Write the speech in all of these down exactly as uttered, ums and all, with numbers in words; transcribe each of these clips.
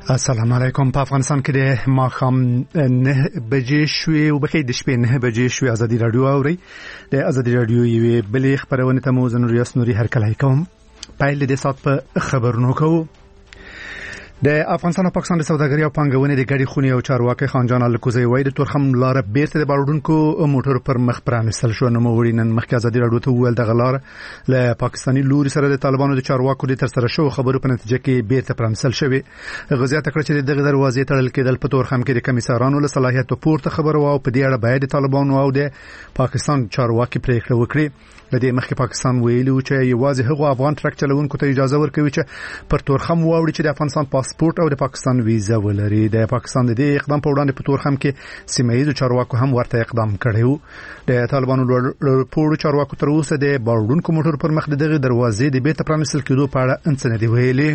السلام علیکم. په افغانستان کې د ماښام نه بجې شوې او بخې د شپې نه بجې شوې ازادي رادیو اوري. د ازادي رادیو یوې بلې خبرونه ته مو زنور یاسنوري هرکلی کوم. پایل د سات په خبرونو کوو. د افغانستان او پاکستان د سوداګرۍ او پانګونې د ګډې خونې او چارواکي خانجان الکوزی وایي د تورخم لار بیرته د باروډونکو موټر پر مخ پرانستل شو. نو وړي نن مخکې ازادي رادیو ته وویل د غلار له پاکستاني لوري سره د طالبانو د چارواکو د تر سره شو خبرو په نتیجه کې بیرته پرانستل شوی. غزیات کړ چې دغه دروازې تړل کېدل په تورخم کې د کمیسارانو له صلاحیت پورته خبرو او په دې اړه باید د طالبانو او د پاکستان چارواکي پریکړه وکړي. د دې مخکې پاکستان ویلي و چې یوازې هغه افغان ټرک چلوونکو ته اجازه ورکوي چې پر تورخم واوړي چې د افغانستان پاسپورت او د پاکستان ویزا ولري. د پاکستان د دې اقدام په وړاندې په تورخم کې سیمه ییزو چارواکو هم ورته اقدام کړی و. د طالبانو لوړ چارواکو تر اوسه د باروډونکو موټر پر مخ دغه دروازې د بیرته پرانستل کېدو په اړه انڅ نه دی ویلي.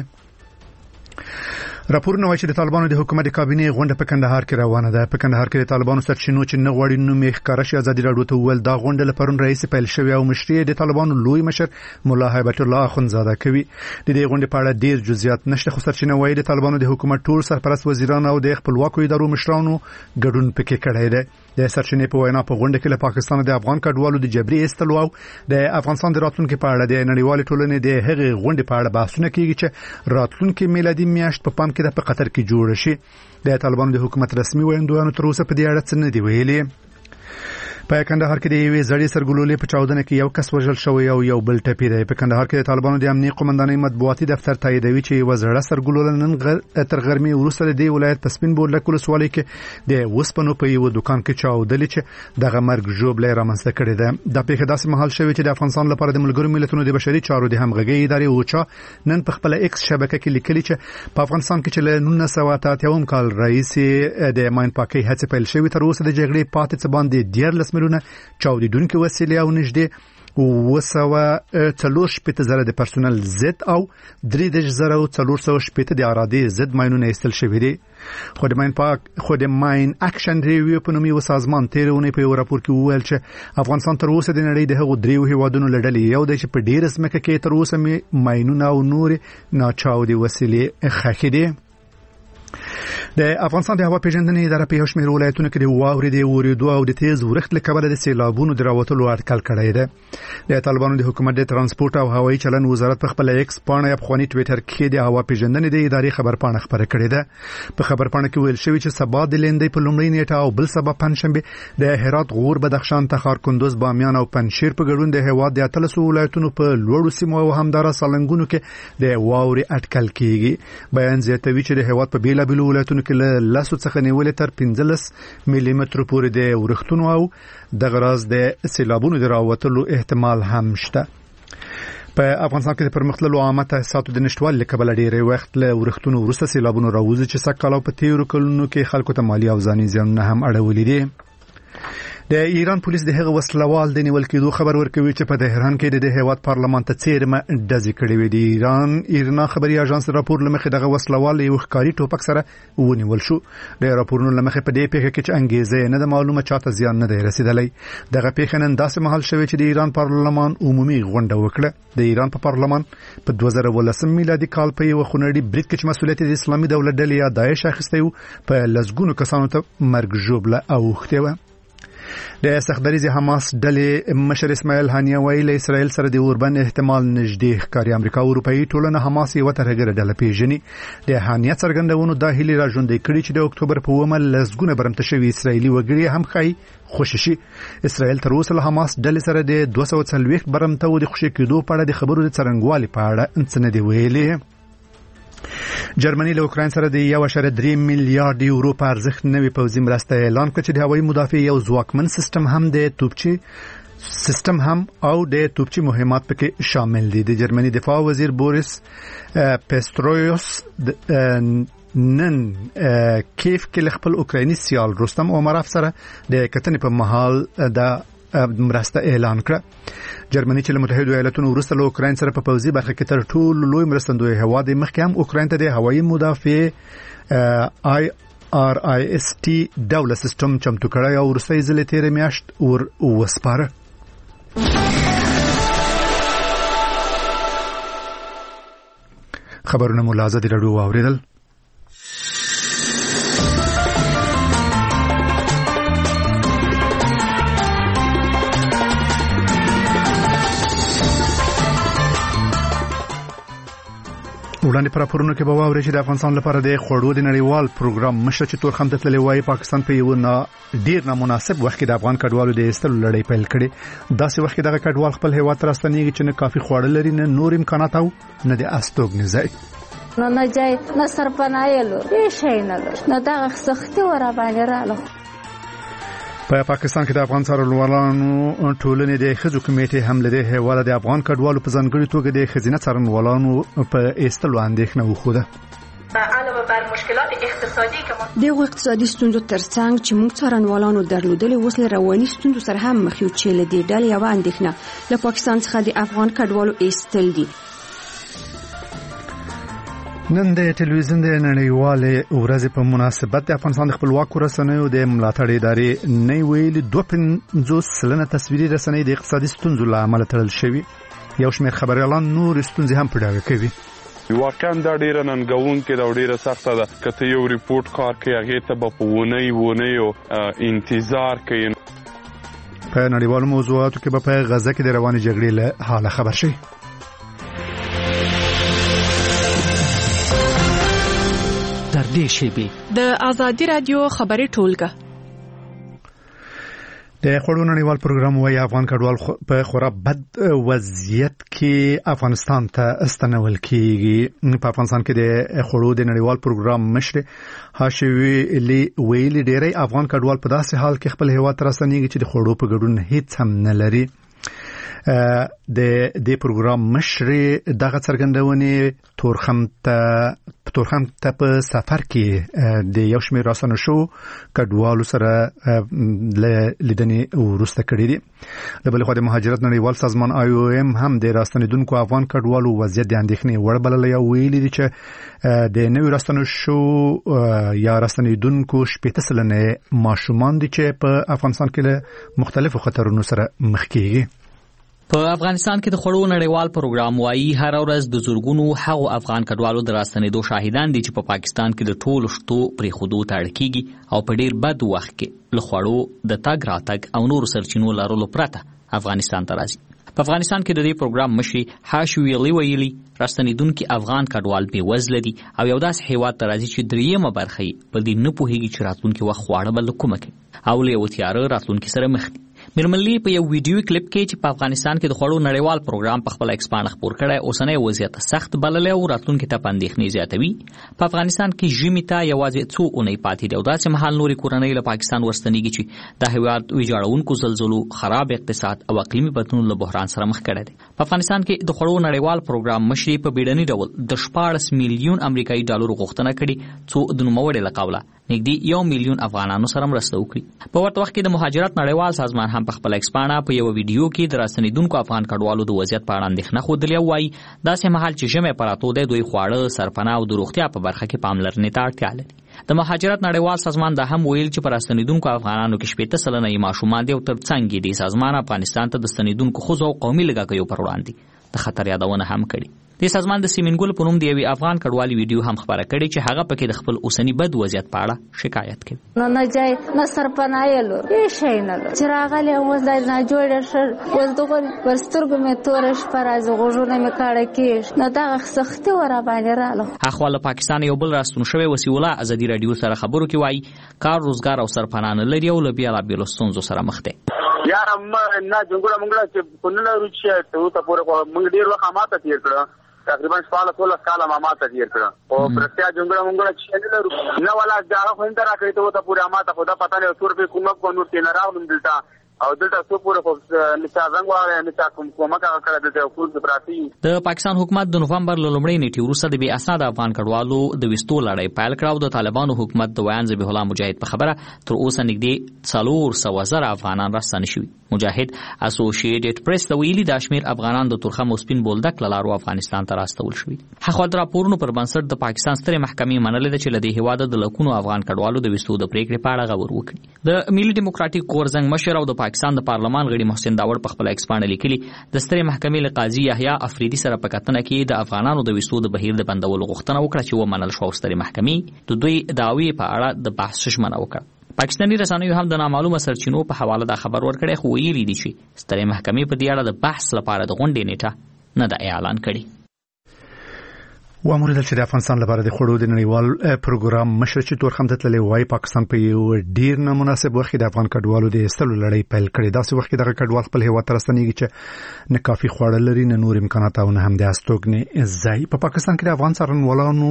راپورونه وايي چې د طالبانو د حکومت کابینه غونډه په کندهار کې روانه ده. په کندهار کې د طالبانو سرچینو چې نه غواړي نو میخ کارش ازادي رادیو ته ول دا غونډه لپاره رئیس پیل شوی او مشري د طالبانو لوی مشر مولا هیبت الله اخونزاده کوي. د دې غونډې په اړه ډیر جزئیات نشته، خو سرچینه وايي د طالبانو د حکومت ټول سرپرست وزیران او د خپلواکو ادارو مشرانو ګډون پکې کړی دی. د سرچینې په وینا په غونډه کې له پاکستان د افغان کډوالو د جبري استلو او د افغانستان د راتلونکو په اړه د نړیوال ټولنې د هغې غونډې په اړه بحثونه کیږي چې راتلونکو میلادي میاشت په پام کې د په قطر کې جوړ شي. د طالبانو د حکومت رسمي ویندوانو تر اوسه په دې اړه څه نه دی ویلي. په کندهار کې د یوې زړې سرګلولې په چاودنه کې یو کس وژل شوی او یو بل ټپي دی. په کندهار کې د طالبانو د امنیت قومندانۍ مطبوعاتي دفتر تاییدوي چې یو زړه سرګلوله نن غر تر غرمې وروسته د ولایت په سپین بولک ولسوالۍ کې د وسپنو په یو دکان کې چاودلې چې دغه مرګ ژوبله رامنځته کړې ده. د پیښه داسې مهال شوی چې د افغانستان لپاره د ملګرو ملتونو د بشري چارو د همغږي ادارې اوچا نن په خپل ایکس شبکه کې لیکلي چې په افغانستان کې چې له نولس سوه اته اتیا کال رئیس د ماین پاکي هڅې پیل شوی تر اوسه د جګړې پاتې څه باندې ډیر لسمرونه چاودیدونکو وسیلې او نږدې وسوه څلور شپېته زره د پرسونل ضد او درې دېرش زره او څلور سوه شپېته د ارادې ضد ماینونه ایستل شوي دي. خو د ماین پاک خو د ماین اکشن ریویو په نوم یو سازمان تیرونه په یو راپور کې وویل چې افغانستان تر اوسه د نړۍ د هغو دریو هیوادونو لړلې یو د چې په ډیر ځمکه کې تر اوسه ماینونه او نور ناچاودي وسیلې ښخې دي. د افغانستان د هوا پیژندنې اداره په یو شمېر ولایتونو کې د واورې د اورېدو او د تیز ورښت له کبله د سیلابونو د راوتلو اټکل کړی دی. د طالبانو د حکومت د ترانسپورت او هوایي چلند وزارت په خپل ایکس پاڼه یا پخواني ټویټر کې د هوا پیژندنې د ادارې خبرپاڼه خپره کړې ده. په خبرپاڼه کې ویل شوی چې سبا د لیندۍ په لومړۍ نیټه او بل سبا پنځشنبه د هرات، غور، بدخشان، تخار، کندوز، بامیان او پنجشیر په ګډون د هیواد د اتلس ولایتونو په لوړو سیمو او همدارا سالنګونو کې د واورې اټکل کیږي. بیان زیاتوي چې د هیواد په بیلابیلو ولایتونو کې له لاسو څخه نیولې تر پنځلس ملي متر پورې د ورښتونو او د غراز د سیلابونو د راوتلو احتمال هم شته. په افغانستان کې د پرمختللو عامه تاسیساتو د نشټوالي له کبله ډېری وخت له ورښتونو وروسته سیلابونو راوځي چې سږ کال په تیرو کلونو کې خلکو ته مالي او ځاني زیانونه هم اړولي دي. د ایران پولیس د هغه وسلوال د نیول کېدو خبر ورکوي چې په تهران کې د هیواد پارلمان ته څیرمه ډزې کړې وې. د ایران ایرنا خبري اژانس راپور لمخې دغه وسلوال یو ښکاري ټوپک سره ونیول شو. د راپورونو لمخې په دې پیښه کې چې انګیزه نه د معلومه چاته زیان نه دی رسیدلی. دغه پیښه نن داسې مهال شوی چې د ایران پارلمان عمومي غونډه وکړه. د ایران په پارلمان په دوه زره ولسم میلادي کال په یو خونړي برید کې چې مسؤلیت د اسلامي دولت ډلې یا داعش اخیستی و په لسګونو کسانو ته مرګ ژوبله اوښتې وه. د سختدریز حماس ډلې مشر اسماعیل هانیه وایي له اسرائیل سره د اوربند احتمال نږدې ښکاري. امریکا او اروپایي ټولنه حماس یوه ترهګره ډله پیژني. د هانیه څرګندونو دا هیلې راژوندۍ کړي چې د اکتوبر په اوومه لسګونه برمته شوي اسرائیلي وګړي هم ښایي خوشي شي. اسرائیل تر اوسه له حماس ډلې سره د دوه سوه څلوېښت برمته د خوشي کېدو په اړه د خبرو د څرنګوالي په اړه څه نه دي ویلي. جرمني له اوکراین سره د یو اعشاریه درې میلیارډ یورو په ارزښت نوې پوځي مرسته اعلان کړه چې د هوایي مدافع یو ځواکمن سیستم هم د توپچي سیستم هم او د توپچي مهمات پکې شامل دي. د جرمني دفاع وزیر بوریس پسترویوس نن کیف کې خپل اوکرایني سیال رستم اومروف سره د کتنې په محل د مرسته اعلان کړه. جرمني چې له متحده ایالاتونو وروسته له اوکراین سره په پوځي برخه کې تر ټولو لوی مرستندوی هیواد مخکې هم اوکراین ته د هوایي مدافع آی آر آی اس ټي ډوله سیستم چمتو کړی او وروستۍ ځلې تېره میاشت ور وسپاره. خبرونه مو له ازادي راډیو واورېدل. وړاندې پر راپورونو کې به واورئ چې د افغانستان لپاره د خوړو د نړیوال پروګرام مشر چې تورخم ته تللی وایي پاکستان په یو نه ډیر نامناسب وخت کې د افغان کډوالو د ایستلو لړۍ پیل کړې. داسې وخت کې دغه کډوال خپل هیواد ته راستنېږي چې نه کافي خواړه لري نه نور امکانات او نه د استوګنې ځای. نو نه جای نه سرپناه لرو هیڅ شی نه لرو نو دغه سختي ور باندې رااله. په پاکستان کې د افغان څارنوالانو ټولنې د ښځو کمیټې هم له دې هیواده د افغان کډوالو په ځانګړي توګه د ښځینه څارنوالانو په ایستلو اندېښنه وښوده. علاوه بر مشکلات اقتصادي که دغه اقتصادي ستونزو ترڅنګ چې موږ څارنوالانو درلودلې اوس له رواني ستونزو سره هم مخ یو چې له دې ډلې یوه اندېښنه له پاکستان څخه د افغان کډوالو ایستل دي. نن د ټلویزیون د نړیوالې ورځې په مناسبت د افغانستان د خپلواکو رسنیو د ملاتړ ادارې نه ویلي دوه پنځوس سلنه تصویري رسنۍ د اقتصادي ستونزو له امله تړل شوي. یو شمېر خبریالان نور ستونزې هم په ډاګه کوي. واقعا دا ډیره ننګونکې دا ډیره سخته ده. کته یو ریپورت کار کوي هغه ته په ونی ونیو انتظار کوي. په نړیوالو موضوعاتو کې به په غزه کې د روانې جګړې له حاله خبر شي. در دې شیبه د ازادي رادیو خبري ټولګه د خوړو نړیوال پروګرام وايي افغان کډوال په خورا بد وضعیت کې افغانستان ته استنول کیږي. په افغانستان کې د خوړو د نړیوال پروګرام مشر هاشوي لی ویلي ډېری افغان کډوال په داسې حال کې خپل هیواد ته راستنېږي چې د خوړو په ګډون هیڅ هم نه لري. د دې پروګرام مشر دغه څرګندونې تورخم ته تورخم ته په سفر کې د یو شمېر راسنو شو کډوالو سره لیدنې ورسته کړې دي. د بل خو د مهاجرت نړیوال سازمان آی او ایم هم د راستنیدونکو افغان کډوالو وضعیت د اندېښنې وړ بللی او ویلي دي چې د نوي راستنو شو یا راستنیدونکو شپېته سلنه ماشومان دي چې په افغانستان کې له مختلفو خطرونو سره مخ کیږي. په افغانستان کې د خوړو نړیوال پروګرام وايي هر ورځ د زورګونو هغو افغان کډوالو د راستنېدو شاهدان دي چې په پاکستان کې د ټولو شتو پرې خودو ته اړ کیږي او په ډیر بد وخت کې له خوړو د تګ راتګ او نورو سرچینو لرلو پرته افغانستان ته راځي. په افغانستان کې د دې پروګرام مشر هاشوي لی ویلي راستنېدونکي افغان کډوال بې وزله دي او یو داسې هیواد ته راځي چې دریمه برخه یې په دې نه پوهېږي چې راتلونکي وخت خواړه به له کومه کوي او له یو تیاره راتلونکي سره مخ دي. میرمنلی په یو ویډیو کلیپ کې چې په افغانستان کې د خوړو نړیوال پروګرام په خپل ایکسپاند خبر کړی اوسنۍ وضعیت سخت بللی او راتلونکي ته اندېښنې زیاتوي. په افغانستان کې ژمي ته یوازې څو اونۍ پاتې دي او داسې مهال نورې کورنۍ له پاکستان ورستنېږي چې د هیواد ویجاړونکو زلزلو خراب اقتصاد او اقلیمي بدلون له بحران سره مخ کړی دی. په افغانستان کې د خوړو نړیوال پروګرام مشر په بیړني ډول د شپاړس میلیون امریکایي ډالرو غوښتنه کړې څو د نوموړي له قوله نږدې یو میلیون افغانانو سره مرسته وکړي. په ورته وخت کې د مهاجرت نړیوال سازمان هم په خپل ایکسپاند په یو ویډیو کې د راستنېدونکو افغان کډوالو د وضعیت په اړه اندېښنه ښودلې او وایي داسې مهال چې ژمی په راتلو دی دوی خواړه سرپناه او د روغتیا په برخه کې پاملرنې ته اړتیا لري. د مهاجرت نړیوال سازمان دا هم ویل چې په راستنېدونکو افغانانو کې شپېته سلنه یې ماشومان دي او ترڅنګ یې د سازمان افغانستان ته د ستنېدونکو ښځو او قومي لږکیو پر وړاندې د خطر یادونه هم کړې. د سازمان د سیمینګل په نوم د یوې افغان کډوالي ویډیو هم خبره کړې چې هغه پکې د خپل اوسني بد وضعیت په اړه شکایت کوي. نو نه جای نه سرپناه لرو هیڅ شی نه لرو چې راغلی اوس دا نه جوړ شو اوس دغه ورسترګو مې تور شپه راځي غوږونه مې کاڼه کېږي نو دغه سختي ور باندې رااله. اخوا له پاکستان یو بل راستون شوی وسیع الله ازادي رادیو سره خبرو کې وایي کار روزګار او سرپناه نه لري او له بېلابېلو ستونزو سره مخ دی. یار اما نه جنګړه منګړه چې پنه لرو چې ته ته پورې موږ ډیر وخت ماته تیر کړه تقریبا شپږ ټول کاله ما ماته تیر کړه او پرستیا جنګړه منګړه چې نه لرو نه ولا دا خو انده راکړې ته ته پورې ماته خدا پتا نه څور په کومه کو نو تین راغلم دلته او دلته څو پورې خو نشه زنګ واره نشه کوم کومه کړه دلته حکومت پراتی. د پاکستان حکومت د نوفمبر لومړۍ نیټې وروسته د بې اسناد افغان کډوالو د وستو لړۍ پیل کړه او د طالبانو حکومت د ویان ذبیح الله مجاهد په خبره تر اوسه نږدې څلور سوه زره افغانان راستانه شوي. مجاهد اسوسییټډ پریس ته ویلي دا شمېر افغانان د تورخم او سپین بولدک له لارو افغانستان ته راستول شوي. هغه د راپورونو پر بنسټ د پاکستان سترې محکمې منلې ده چې له دې هېواده د لکونو افغان کډوالو د وستو د پریکړې په اړه غور وکړي. د ملي ډیموکراټیک غورځنګ مشر او د پاکستان د پارلمان غړي محسن داوړ په خپل ایکسپاند لیکلي د سترې محکمې له قاضي یحیی افریدي سره په کتنه کې د افغانانو د وستو د بهیر د بندولو غوښتنه وکړه چې ومنل شوه. سترې محکمې د دوی دعوې په اړه د بحث ژمنه وکړه. پاکستاني رسنیو هم د نامعلومه سرچینو په حواله دا خبر ورکړی خو ویلي دي چې سترې محکمې په دې اړه د بحث لپاره د غونډې نیټه نه ده اعلان کړې. وامر د افغانستان لپاره د خړو د نړیوال پروګرام مشر چې تور خمدت للی وای پاکستان په یو ډیر نه مناسب وخت د افغان کډوالو د استلو لړۍ پیل کړې دا څه وخت دغه کډوال خپل هیواد ترستنیږي چې نه کافي خوړل لري نه نور امکانات او نه هم د استوګنې ځای په پاکستان کې د افغان څارنوالانو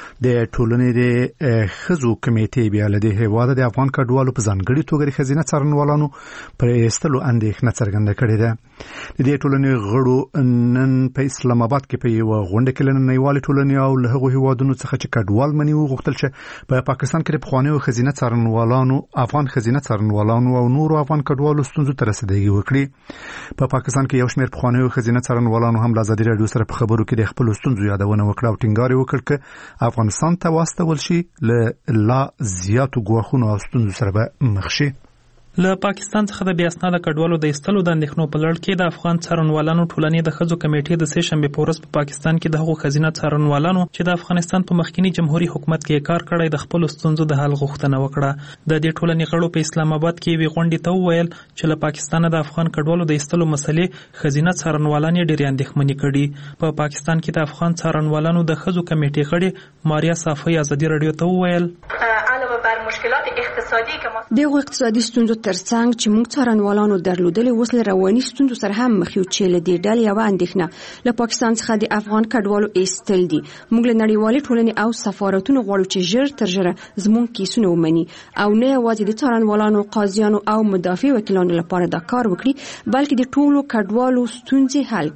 د ټولنې د خزو کمیټې بیا له هیواد د افغان کډوالو په ځانګړي توګه خزینه څارنوالانو پر استلو اندېښنه څرګنده کړې ده د دې ټولنې غړو نن په اسلام آباد کې په یو غونډه کې لننیوال ټولنې او له هغو هیوادونو څخه چې کډوال مني وغوښتل چې په پاکستان کې د پخوانیو خزینه څارنوالانو افغان خزینه څارنوالانو او نورو افغان کډوالو ستونزو ته رسیدګي وکړي په پاکستان کې یو شمېر پخوانیو خزینه څارنوالانو هم له ازادي راډیو سره په خبرو کې د خپل ستونزو یادونه وکړه او ټینګار وکړ چې افغانستان ته واستول شي له لا زیاتو ګواښونو او ستونزو سره به مخ شي. له پاکستان څخه د بیا اسناد کډوالو د استلو د اندېښنو په لړ کې د افغان څارنوالانو ټولنې د خزو کمیټې د سه شنبه په ورځ په پاکستان کې د هغو خزینه څارنوالانو چې د افغانستان په مخکینی جمهوریت حکومت کې کار کړی د خپل ستونزو د حل غوښتنه وکړه. د دې ټولنې غړو په اسلام آباد کې وی غونډې ته وویل چې له پاکستان د افغان کډوالو د استلو مسلې خزینه څارنوالان ډېر اندېښمنې کړي. په پاکستان کې د افغان څارنوالانو د خزو کمیټې غړي ماریا صافی ازادي راډیو ته وویل علاوه بر مشکلات اقتصادي که ما دغه اقتصادي ستونزو ترڅنګ چې موږ څارنوالانو درلودلې اوس له رواني ستونزو سره هم مخ یو چې له دې ډلې یوه اندېښنه له پاکستان څخه د افغان کډوالو ایستل دي. موږ له نړیوالې ټولنې او سفارتونو غواړو چې ژر تر ژره زموږ کیسونه ومني او نه یوازې د څارنوالانو قاضیانو او مدافع وکیلانو لپاره دا کار وکړي بلکې د ټولو کډوالو ستونزې حل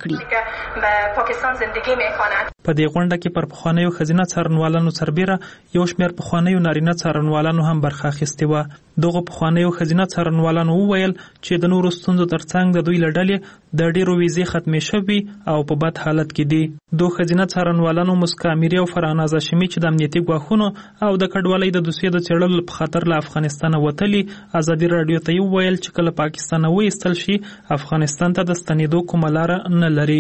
کړي. پاکستان زندگی میکنند. په دې غونډه کې پر پخوانیو خزینه څارنوالانو سربېره یو شمېر پخوانیو نارینه څارنوالانو هم برخه اخیستې وه. دغه پخوانیو خزینه څارنوالانو وویل چې د نورو ستونزو ترڅنګ د دوی له ډلې د ډېرو ویزې ختمې شوي او په بد حالت کې دي. دوه خزینه څارنوالانو مسکا امیري او فرهناز هاشمي چې د امنیتي ګواښونو او د کډوالۍ د دوسیې د څېړلو په خاطر له افغانستانه وتلي ازادي راډیو ته وویل چې کله پاکستان وایستل شي افغانستان ته د ستنېدو کومه لاره نه لري.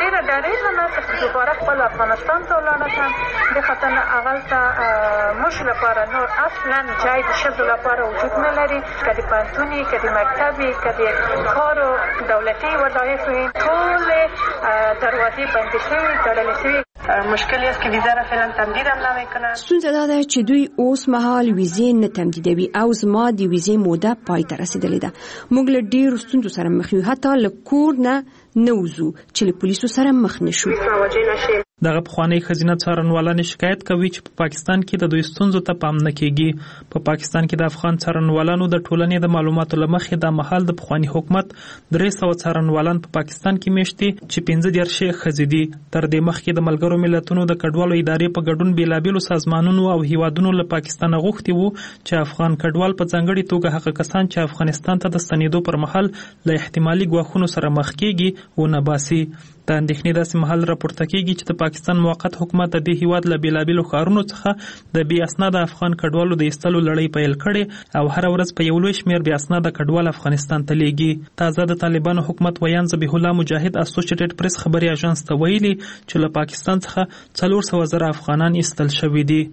دوباره خپل افغانستان ته ولاړ د خطر اول ته مش لپاره نور اصلا جای د شذ لپاره وجود نه لري که د پانتونی که د مکتبی که د کارو دولتي وظایف ټول دروازې بندې شوي تړلې شوي. مشکلی است که ویزا را فعلا تمدید هم نمیکنن. ستونزه دا ده چې دوی اوس مهال ویزې نه تمدیدوي او زما د ویزې موده پای ته رسیدلې ده. موږ له ډېرو ستونزو سره مخ یو حتی له کور نه نه وځو چې له پولیسو سره مخ نشو. دغه پخوانی خزینه څارنوالان شکایت کوي چې په پاکستان کې د دوی ستونزو ته پام نه کیږي. په پاکستان کې د افغان څارنوالانو د ټولنې د معلوماتو لمخې د مهال د پخوانی حکومت درې سوه څارنوالان په پاکستان کې میشتي چې پنځه دېرش یې ښځې دي. تر دې مخکې د ملګرو ملتونو د کډوالو ادارې په ګډون بېلابېلو سازمانونو او هیوادونو له پاکستانه غوښتي وو چې افغان کډوال په ځانګړې توګه هغه کسان چې افغانستان ته د ستنېدو پر مهال له احتمالي ګواښونو سره مخ کیږي ونه باسي. د اندېښنې داسې مهال راپورته کیږي چې د پاکستان موقت حکومت د دې هیواد له بېلابېلو ښارونو څخه د بې اسناده افغان کډوالو د ایستلو لړۍ پیل کړې او هره ورځ په یو لوی شمېر بې اسناده کډوال افغانستان ته لیږي. تازه د طالبانو حکومت ویان ذبیح الله مجاهد اسوسییټډ پریس خبري اژانس ته ویلي چې له پاکستان څخه څلور سوه زره افغانان ایستل شوي دي.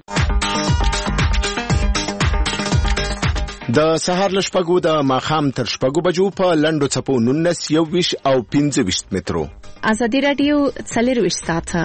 د سهار له شپږو د ماښام تر شپږو بجو په لنډو څپو نولس یوویشت او پنځه ویشت مترو. ازادي راډیو څلرویشت ساعته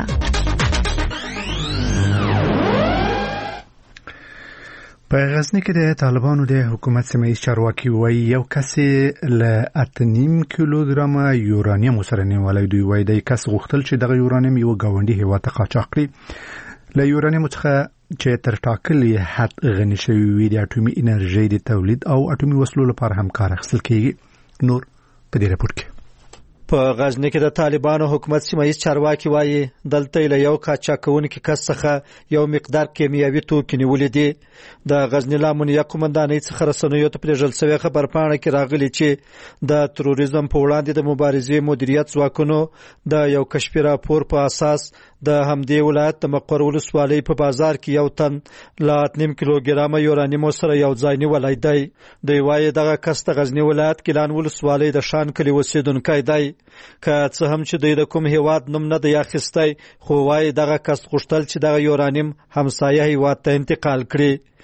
په غزنی کې د طالبانو د حکومت سیمه چارواکي وایي یو کس له اته نیم کیلوګرام یورانیم سره نیولای. دوی وایي د کس غوښتل چې دغه یورانیم یو گاونډي هیواد ته قاچاق کړي. له یورانیم څخه چې تر ټاکلي حد غني شوی وي د اټومي انرژي د تولید او اټومي وسلو لپاره هم کار اخیستل کیږي. نور په دې راپور کې په غزنی کې د طالبانو حکومت سیمایي چارواکي وایي دلته له یو قاچاقونکي کس څخه یو مقدار کیمیاوي توکي نیولې دي. د غزنی لامنیه قومندانۍ څخه رسنیو ته پرېژل شوی خبرپاڼه کې راغلي چې د تروریزم په وړاندې د مبارزې مدیریت ځواکونو د یو کشفي راپور په اساس د همدې ولایت د مقر ولسوالۍ په بازار کې یو تن له اته نیم کیلوګرام یورانیم سره یو ځای نیولای دی. دوی وایي دغه کس د غزنی ولایت ګیلان ولسوالۍ د شان کلي اوسیدونکی دی. که څه هم چې دوی د کوم هیواد نوم نه دی اخیستی خو وایي دغه کس غوښتل چې دغه یورانیم همسایه هیواد ته انتقال کړي.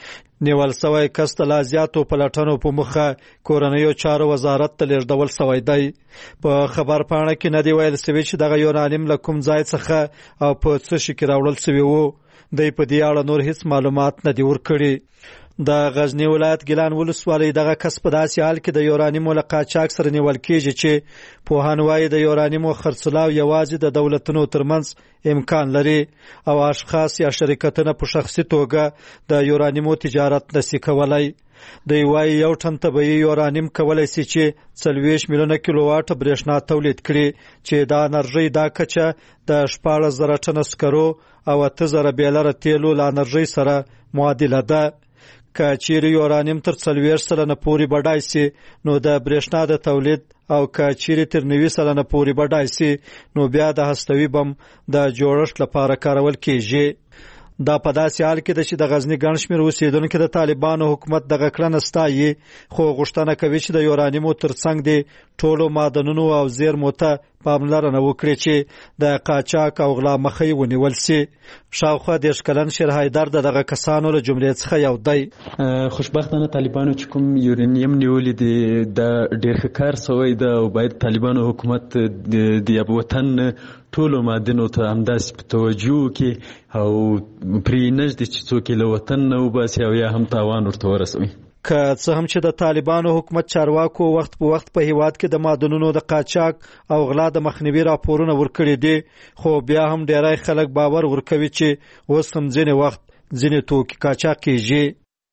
نیول سوی کس ته لا زیاتو پلټنو په مخه کورنیو چارو وزارت ته لیږدول سوی دی. په خبر پاڼه کې نه دی ویل سوي چې دغه یورانیم له کوم ځای څخه او په څه شي کې راوړل سوي وو. دی په دې اړه نور هیڅ معلومات نه دی ورکړي. د غزنی ولایت ګیلان ولسوالۍ دغه کس په داسې حال کې د یورانیمو له قاچاق سره نیول کېږي چې پوهان وایي د یورانیمو خرڅلاو یوازې د دولتونو ترمنځ امکان لري او اشخاص یا شرکتونه په شخصي توګه د یورانیمو تجارت نشي کولای. دوی وایي یو ټن طبیعي یورانیم کولی شي چې څلوېښت میلیونه کیلو واټ برېښنا تولید کړي چې دا انرژي دا کچه د شپاړس زره ټنه سکرو او اته زره بیلره تیلو له انرژي سره معادله ده. که چیرې یورانیم تر څلوېښت سلنه پورې بډای شي نو د برېښنا د تولید او که چیرې تر نوي سلنه پورې بډای شي نو بیا د هستوي بم د جوړښت لپاره کارول کېږي. دا په داسې حال کې ده چې د غزنی ګڼ شمېر اوسېدونکي د طالبانو حکومت دغه کړنه ستایي خو غوښتنه کوي چې د یورانیمو ترڅنګ د ټولو معدنونو او زیرمو ته پاملرنه وکړي چې د قاچاق او غلا مخه یې ونیول شي. شاوخوا دېرش کلن شیر حیدر د دغه کسانو له جملې څخه یو دی. خوشبختانه طالبانو چې کوم یورانیم نیولي دي د ډېر ښه کار سوی ده او باید طالبانو حکومت د یو وطن ټولو معدنو ته همداسې په توجه وکړي او پرې نږدې چې څوک یې له وطن نه وباسي او یا هم تاوان ورته ورسوي. که څه هم چې د طالبانو حکومت چارواکو وخت په وخت په هیواد کې د معدنونو د قاچاق او غلا د مخنیوي راپورونه ورکړي دي خو بیا هم ډیری خلک باور ورکوي چې اوس هم ځینې وخت ځینې توکي قاچاق کېږي.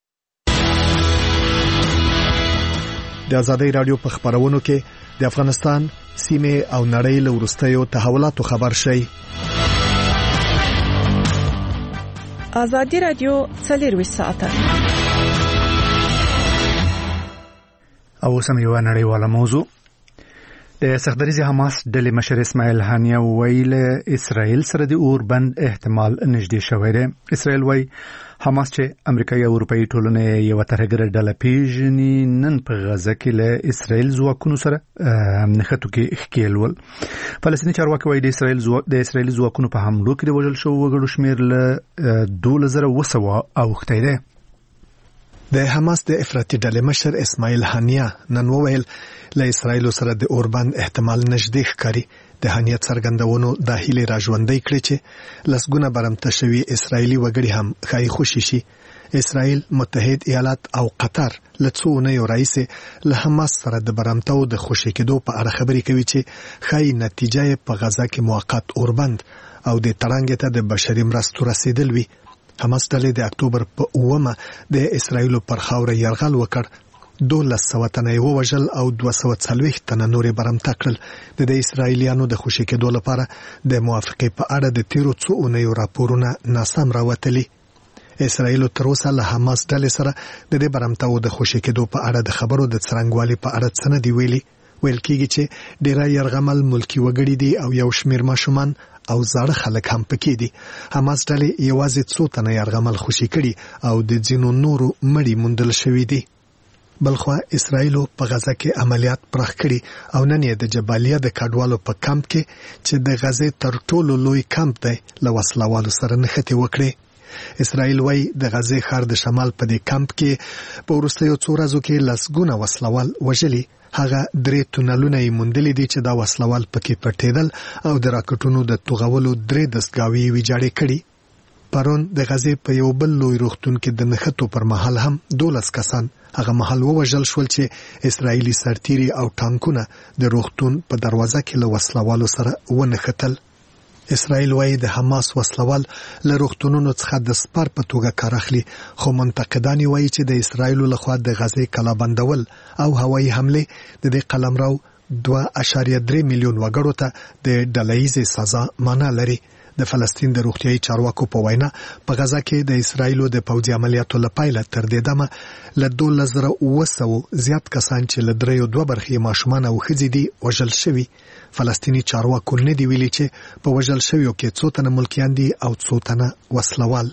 د ازادۍ راډیو په خبرونو کې د افغانستان سیمه او نړۍ له وروستیو تحولاتو خبر شي. ازادي راډیو څلورویشت ساعته او سم یو نړیواله موضوع. د سختدریز حماس ډلې مشر اسماعیل هانیه ویل اسرائیل سره د اوربند احتمال نږدې شوی دی. اسرائیل وایي حماس چې امریکایي او اروپایي ټولنې یو ترهګره ډله پیژني نن په غزه کې له اسرائیل ځواکونو سره نښتو کې ښکېل ول. فلسطیني چارواکي وایي د اسرائیل د اسرائیلي ځواکونو په حملو کې د وژل شوو وګړو شمېر له دولس زره اوه سوه اوښتی دی. د حماس د افراطي ډلې مشر اسماعیل هانیه نن وویل له اسرائیل سره د اوربند احتمال نږدې ښکاري. د هانیه څرګندونو د هیلې راژوندۍ کړې چې لسګونه برمته شوي اسرائیلي وګړي هم ښایي خوشي شي. اسرائیل، متحد ایالات او قطر له څو اونیو راهیسې له حماس سره د برمتو د خوشي کېدو په اړه خبرې کوي چې ښایي نتیجه یې په غزه کې موقت اوربند او د تړنګ ته د بشري مرستو رسیدل وي. حماس ډلې د اکتوبر په اومه د اسرائیل پر خاوره یرغل وکړ. دولس سوه تنه یې ووژل او دوه سوه څلوېښت تنه نورې برمته کړل. د دې اسرائیلیانو د خوشي کېدو لپاره د موافقې په اړه د تیرو څو اونیو راپورونه ناسم راوتلي. اسرائیل تر اوسه له حماس ډلې سره د دې برمتو د خوشي کېدو په اړه د خبرو د څرنګوالي په اړه څه نه دی ویلي. ویل کېږي چې ډېری یرغمل ملکي وګړي دي او یو شمېر ماشومان او زاړه خلک هم پکې دي. حماس ډلې یوازې څو تنه یرغمل خوشي کړي او د ځینو نورو مړي موندل شوي دي. بلخوا اسرائیل په غزه کې عملیات پراخ کړي او نن یې د جبالیه د کډوالو په کمپ کې چې د غزې تر ټولو لوی کمپ دی له وسلوالو سره نښتې وکړي. اسرائیل وایي د غزې ښار د شمال په دې کمپ کې په وروستیو څو ورځو کې لسګونه وسلوال وژلي. هغه درې تونلونه یې موندلي دي چې دا وسلوال پکې پټېدل او د راکټونو د توغولو درې دستګاوې یې ویجاړې کړي. پرون د غزې په یو بل لوی روغتون کې د نښتو پر مهال هم دولس کسان هغه مهال ووژل شول چې اسرائیلي سرتیري او ټانکونه د روغتون په دروازه کې له وسلوالو سره ونښتل. اسرائیل وایي د حماس وسلوال له روغتونونو څخه د سپر په توګه کار اخلي خو منتقدان وایي چې د اسرائیل لخوا د غزې کلابندول او هوایي حمله د دې قلمرو دوه اعشاریه درې میلیون وګړو ته د ډلهییزې سزا معنا لري. د فلسطین د روغتیايي چارواکو په وینا په غزه کې د اسرائیل د پوځي عملیاتو لپاره تر دې دمه له دولس زره اوه سوه زیات کسان چې له دریو دوه برخې ماشومان او ښځې دي وژل شوي. فلسطیني چارواکو نه دی ویلي چې په وژل شویو کې څو تنه ملکیان دي او څو تنه وسلوال.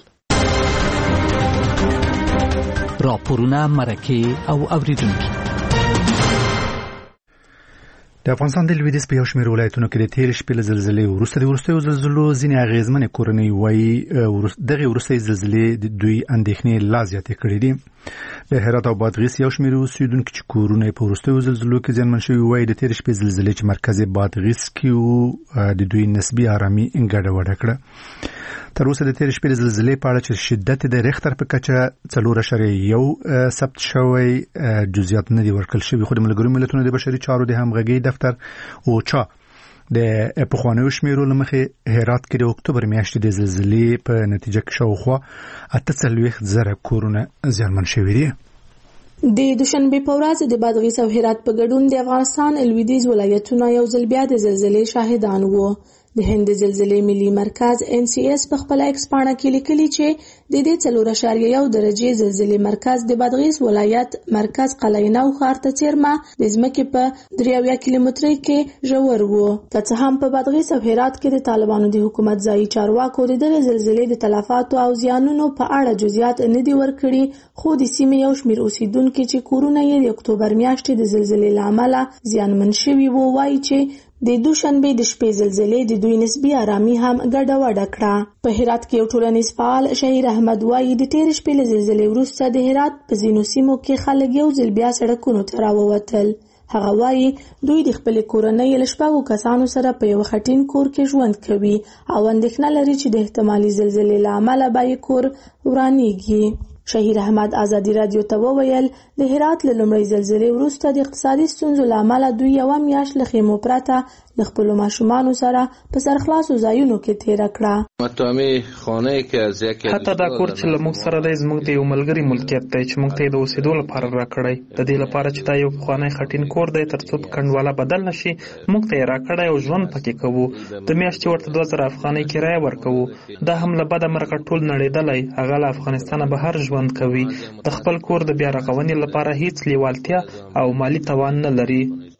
راپورونه، مرکې او اوریدونکي. د افغانستان د لویدیځ په یو شمېر ولایتونو کې د تېرې شپې له زلزلې وروسته د وروستیو زلزلو ځینې اغېزمنې کورنۍ وایي دغې وروستۍ زلزلې د دوی اندېښنې لا زیاتې کړې دي. د هرات او بادغیس یو شمېر اوسېدونکي چې کورونه یې په وروستیو زلزلو کې زیانمن شوي وایي د تېرې شپې زلزلې چې مرکز یې بادغیس کې و د دوی نسبي ارامي ګډوډه کړه. تر اوسه د تېرې شپې د زلزلې په اړه چې شدت د ریختر په کچه څلور اعشاریه یو ثبت شوی جزئیات نه دي ورکړل شوي، خو د ملګرو ملتونو د بشري چارو د همغږۍ دفتر اوچا د پخوانیو شمیرو له مخې هرات کې د اکتوبر میاشتې د زلزلې په نتیجه کې شاوخوا اته څلوېښت زره کورونه زیانمن شوي دي. د دوشنبه په ورځ د بادغیس او هرات په ګډون د افغانستان لویدیځ ولایتونو یو ځل بیا د زلزلې شاهدان وو. د هند زلزلې ملي مرکز ان سی اس په خپل ایکس پاڼه کې لیکلي چې د دې څلور اعشاریه یو درجه زلزلې مرکز د بادغیس ولایت مرکز قلعه نو ښار ته څیرمه د ځمکې په درې اویا کیلومترۍ کې ژور وو. که څه هم په بادغیس او هرات کې د طالبانو د حکومت ځایي چارواکو د دغې زلزلې د تلفاتو او زیانونو په اړه جزئیات نه دي ورکړي، خو د سیمې یو شمېر اوسېدونکي چې کورونه یې د اکتوبر میاشتې د زلزلې له امله زیانمن شوي وو وایي چې د دوشنبه د شپې زلزلې د دوی نسبي ارامي هم ګډوډه کړه. په هرات کې یو ټولنیز فعال شهیر احمد وایي د تېرې شپې له زلزلې وروسته د هرات په ځینو سیمو کې خلک یو ځل بیا سړکونو ته راووتل. هغه وایي دوی د خپلې کورنۍ له شپږو کسانو سره په یو خټین کور کې ژوند کوي او اندېښنه لري چې د احتمالي زلزلې له امله به یې کور ورانېږي. شهیر احمد ازادي رادیو ته وویل د هرات له لومړۍ زلزلې وروسته د اقتصادي ستونزو له امله دوی یوه میاشت له خیمو پرته له خپلو ماشومانو سره په سرخلاصو ځایونو کې تېره کړه. حتی دا کور چې له موږ سره دی زموږ د یو ملګري ملکیت دی چې موږ ته یې د اوسېدو لپاره راکړی. د دې لپاره چې دا یو پخوانی خټین کور دی تر څو په کنډواله بدل نشي موږ ته یې راکړی او ژوند پکې کوو. د میاشتې ورته دوه زره افغانۍ کرایه ورکوو. دا هم له بده مرغه ټول نړېدلی، هغه له افغانستانه بهر ژوند کوي. د خپل کور د بیا رغونې لپاره هیڅ لیوالتیا او مالی توان نه لري.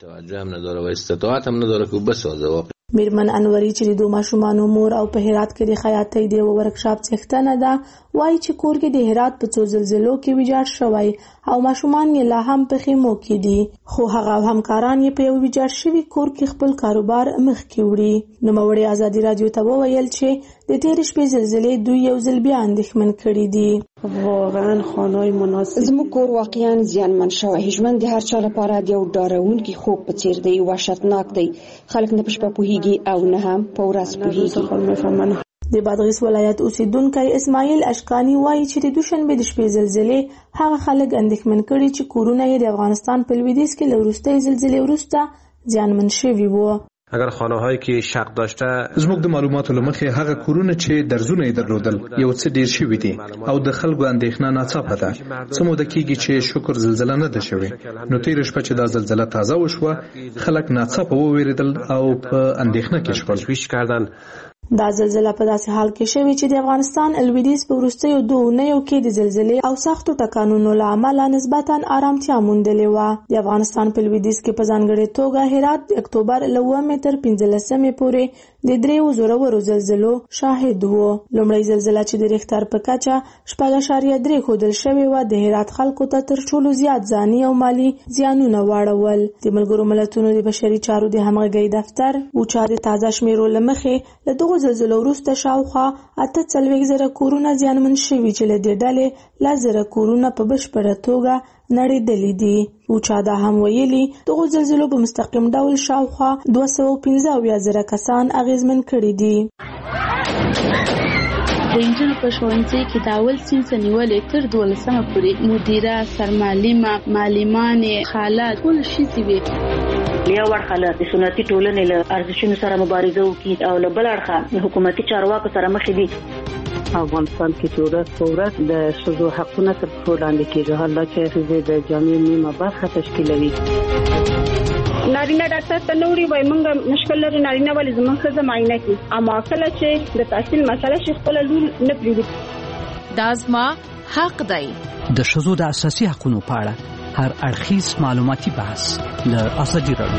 میرمن انوري چې د دوه ماشومانو مور او په هرات کې د خیاطۍ د یو ورکشاپ څښتنه ده وایي چې کور کې د هرات په څو زلزلو کې ویجاړ شوی او ماشومان یې لا هم په خیمو کې دي، خو هغه همکاران یې په یو ویجاړ شوي کور کې خپل کاروبار مخکې وړي. نوموړې ازادي رادیو ته وویل چې د تېرې شپې زلزلې دوی یو ځل بیا اندېښمن کړي دي. واقعا خانه‌های مناسب زموږ کور واقعا زیانمن شوی. ژوند د هر چا لپاره د یو ډارونکي خوب په څیر دی، وحشتناک دی. خلک نه په شپه پوهېږي او نه هم په ورځ پوهېږي. د بادغیس ولایت اوسېدونکی اسماعیل اشکانی وایي چې د دوشنبه د شپې زلزلې هغه خلک اندېښمن کړي چې کورونه یې د افغانستان په لویدیځ کې له وروستۍ زلزلې وروسته زیانمن شوي وو. اگر خانه‌هایی که شق داشته زموږ د معلوماتو له مخې هغه کورونه چې درزونه یې درلودل یو څه ډیر شوي دي او د خلکو اندېښنه ناڅاپه ده. څه موده کېږي چې شکر زلزله نه ده شوې، نو تېره شپه چې دا زلزله تازه وشوه خلک ناڅاپه وویریدل او په اندېښنه کې شول. دا زلزله په داسې حال کې شوې چې د افغانستان لویدیځ په وروستیو دوه اونیو کې د زلزلې او سختو ټکانونو له امله نسبتاً آرامتیا موندلې وه. د افغانستان په لویدیځ کې په ځانګړې توګه هرات د اکتوبر له اوومې تر پنځلسمې پورې د دریو زورورو زلزلو شاهد وو. لومړۍ زلزله چې د ریختر په کچه شپږ اعشاریه درې ښودل شوې وه د هرات خلکو ته تر ټولو زیات ځاني او مالي زیانونه واړول. د ملګرو ملتونو د بشري چارو د همغږۍ دفتر اوچا د تازه شمیرو له مخې له دغو زلزلو وروسته شاوخوا اته څلوېښت زره کورونه زیانمن شوي چې له دې ډلې لس زره کورونه په بشپړه توګه نړېدلي دي. اوچا دا هم ویلي دغو زلزلو په مستقیم ډول شاوخوا دوه سوه پنځه اویا زره کسان اغېزمن کړي دي. د انجونو په ښوونځي کې د اول صنف نیولې تر دولسمه پورې مدیره، سرمعلمه، معلمانې، خاله ټول ښځې وې. یو اړخه د سنتي ټولنې له ارزښتونو سره مبارزه وکړي او له بل اړخه د حکومتي چارواکو سره مخ دي. افغانستان کې چې ورځ په ورځ د ښځو حقونه تر پښو لاندې کېږي، حالا چې ښځې د جامعې نیمه برخه تشکیلوي. نارینه ډاکټر ته نه وړي، وایي موږ مشکل لري نارینه ولې زموږ ښځه معاینه کړي، اما کله چې د تحصیل مسله شي خپله لور نه پرېږدي. دا زما حق دی. د ښځو د اساسي حقونو په اړه هر اړخیز معلوماتي بحث له ازادي رادیو.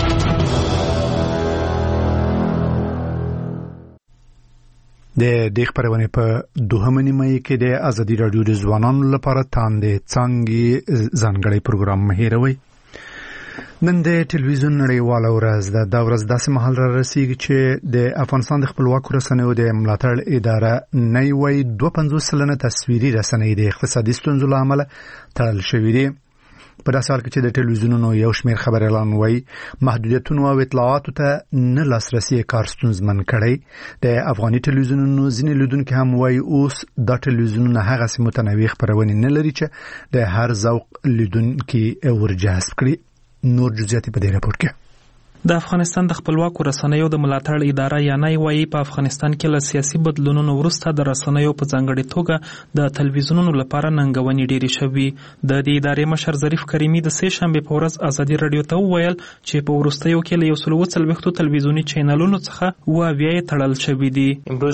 د دې خبرونه په دوهمه نیمه کې د ازادي رادیو د ځوانانو لپاره تاندې څنګه ځانګړی پروګرام مهیروي. نن د ټلویزیون نړیواله ورځ ده. دا ورځ داسې مهال را رسیږي چې د افغانستان د خپلواکو رسنیو د ملاتړ اداره نوي وایي دوه پنځوس سلنه تصویري رسنۍ د اقتصادي ستونزو له امله تړل شوي دي. په داسې حال کې چې د ټلویزیونونو یو شمېر خبریالان وایي محدودیتونو او اطلاعاتو ته نه لاسرسي کار ستونزمن کړی. د افغاني ټلویزیونونو ځینې لیدونکي هم وایي اوس دا ټلویزیونونه هغسې متنوع خپرونې نه لري چې د هر ذوق لیدونکي ورجذب کړي. نور جزئیات په دې راپور کې. د افغانستان د خپلواکو رسنیو د ملاتړ اداره یا نای وایي په افغانستان کې له سیاسي بدلونونو وروسته د رسنیو په ځانګړي توګه د تلویزیونونو لپاره ننګونې ډېرې شوي. د دې ادارې مشر ظریف کریمي د سې شنبې په ورځ ازادي راډیو ته وویل چې په وروستیو کې له یو سل اووه څلوېښتو تلویزیوني چینلونو څخه اووه اویا یې تړل شوي دي.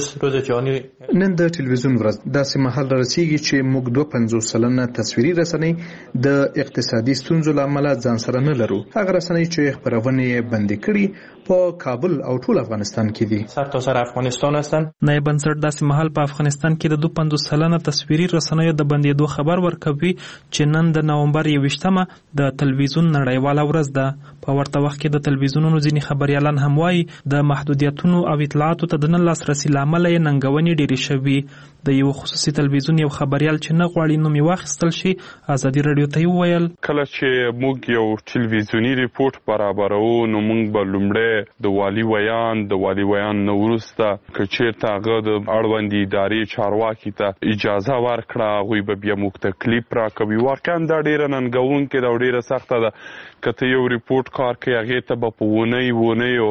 نن د ټلویزیون ورځ داسې مهال را رسیږي چې موږ دوه پنځوس سلنه تصویري رسنۍ د اقتصادي ستونزو له امله ځان سره نه لرو. هغه رسنۍ چې خپرونې بندي کړي په کابل او ټول افغانستان کې دي. سرتاسر افغانستان هستند. نایب بنسټ داسې مهال په افغانستان کې د دوه پنځوس سلنه تصویري رسنیو د بندېدو خبر ورکوي چې نن د نومبر یوویشتمه د تلویزیون نړیواله ورځ ده. په ورته وخت کې د تلویزیونونو ځینې خبریالان هم وایي د محدودیتونو او اطلاعاتو ته د نه لاسرسي له امله یې ننګونې ډېرې شوي. د یو خصوصي تلویزیون یو خبریال چې نه غواړي نوم یې واخیستل شي ازادي راډیو ته یې وویل کله چې موږ یو ټلویزیوني ریپورت برابرو نو موږ به لومړی د والي ویان د والي ویان نه وروسته که چېرته هغه د اړوندې ادارې چارواکي ته اجازه ورکړه هغوی به بیا موږ ته کلیپ راکوي. واقعا دا ډېره ننګونکې ده او ډېره سخته ده. که ته یو ریپورت کار کوي هغې ته به په اونۍ اونیو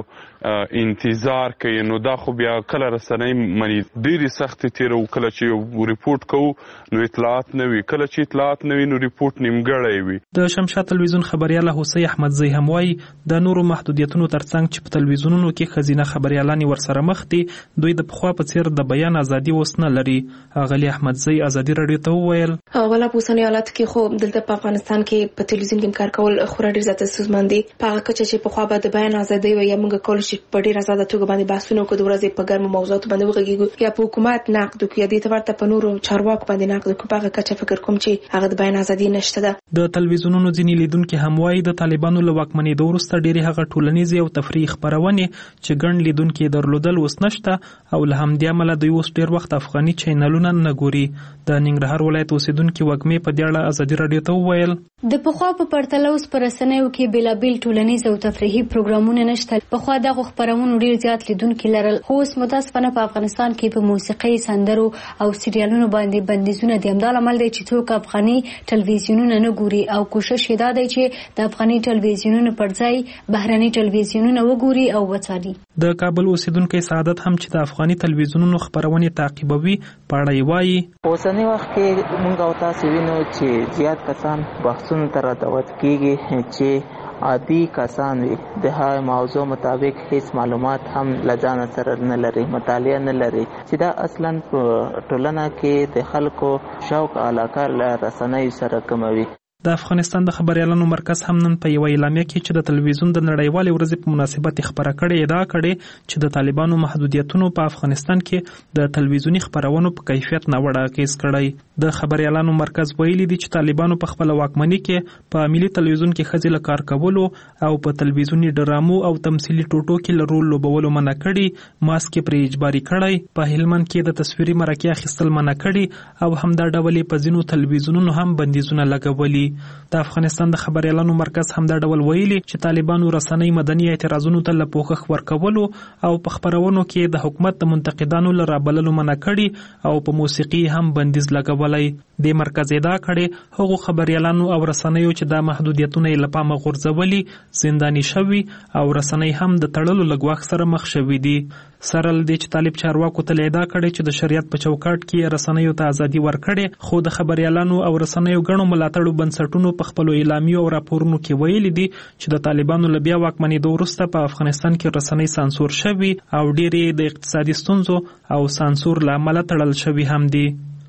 انتظار کوي نو دا خو بیا کله رسنۍ مني ډېرې سختې تېروو. کله چې یو ریپورت کوو نو اطلاعات نه وي کله چې اطلاعات نه وي نو ریپورت نیمګړی وي. د شمشاد تلویزیون خبریاله حوسی احمدزی هم وایي د نورو محدودیتونو ترڅنګ چې په تلویزیونونو کې ښځینه خبریالانې ورسره مخ دي دوی د پخوا په څېر د بیان ازادي اوس نه لري. اغلي احمدزی ازادي راډیو ته وویل اوله په اوسني حالت کې خو دلته په افغانستان کې په تلویزیون کې کار کول خورا ډېر زیات ستونزمن دي. په هغه کچه چې پخوا به د بیان ازادي وي یا موږ کولای شو په ډېر آزاده توګه باندې بحثونه وکړو د ورځې په ګرمو موضوعاتو باندې وغږیږو یا په حکومت نقد وکړو یا دې ته ورته په نورو چارواکو باندې نقد وکړو. په هغه کچه فکر کوم چې هغه د بیان ازادي نشته ده. د تلویزیونونو ځینې لیدونکي هم وایي د طالبانو له واکمنېدو وروسته ډېرې هغه ټولنیزې او تفریحي خپرونې چې ګڼ لیدونکي یې درلودل اوس نشته او له همدې امله دوی اوس ډېر وخت افغاني چینلونه نه ګوري. د ننګرهار ولایت اوسېدونکي وږمې په دې اړه ازادي راډیو ته وویل د پخوا په پرتله اوس په رسنیو کې بېلابېل ټولنیز او تفریحي پروګرامونه نشته. پخوا دغو خپرونو ډېر زیات لیدونکي لرل خو اوس متاسفانه په افغانستان کې په موسیقۍ سندرو او سریالونو باندې بندیزونه دي. همدا لامل دی چې څوک افغاني ټلویزیونونه نه ګوري او کوشش یې دا دی چې د افغاني ټلویزیونونو پر ځای بهرني ټلویزیونونه وګوري او وڅاري. د کابل اوسېدونکی سعادت هم چې د افغاني ټلویزیونونو خپرونې تعقیبوي په اړه یې وایي په اوسني وخت کې موږ او تاسو وینو چې زیات کسان بحثونو ته راوت کېږي چې عادي کسان وي د هغه موضوع مطابق هیڅ معلومات هم لځان سره نه لري مطالعه نه لري چې دا اصلا په ټولنه کې د خلکو شوق علاقه له رسنۍ سره کموي. د افغانستان د خبریالانو مرکز هم نن په یوه اعلامیه کې چې د تلویزیون د نړیوالې ورځې په مناسبت خپره کړې ادعا کړې چې د طالبانو محدودیتونو په افغانستان کې د تلویزیوني خپرونو په کیفیت ناوړه اغېز کړی. د خبریالانو مرکز ویلي دي چې طالبانو په خپله واکمني کې په ملي تلویزیون کې ښځې له کار کولو او په تلویزیوني ډرامو او تمثیلي ټوټو کې له رول لوبولو منع کړي، ماسک پرې اجباري کړی، په هلمند کې د تصویري مرکې اخیستل منع کړي او همدا ډول یې په ځینو تلویزیونونو هم بندیزونه لګولي. د افغانستان د خبریالانو مرکز همدا ډول ویلي چې طالبانو رسنۍ مدني اعتراضونو ته له پوښښ ورکولو او په خپرونو کې د حکومت د منتقدانو له رابللو منع کړي او په موسیقي هم بندیز لګولی. د مرکز ادعا کړي هغو خبریالانو او رسنیو چې دا محدودیتونه یې له پامه غورځولي زنداني شوي او رسنۍ هم د تړلو له ګواښ سره مخ شوي دي. سره له دې چې طالب چارواکو ته ادعا کړې چې د شریعت په چوکاټ کې رسنیو ته ازادي ورکړې، خو د خبریالانو او رسنیو ګڼو ملاتړو بنسټونو په خپلو اعلامیو او راپورونو کې ویلي دي چې د طالبانو له بیا واکمنېدو وروسته په افغانستان کې رسنۍ سانسور شوي او ډېرې د اقتصادي ستونزو او سانسور له امله تړل شوي هم دي.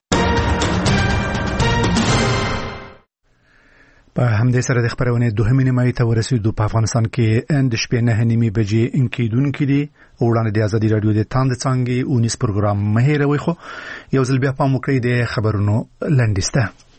په همدې سره د خبرونې دوهمې نیمایي ته ورسېدو. په افغانستان کې د شپې نهه نیمې بجې انکیدونکي دي. وړاندې د ازادي راډیو د تاند څانګې اونیس پروګرام مه هېروئ، خو یو ځل بیا پام وکړئ د خبرونو لنډیسته.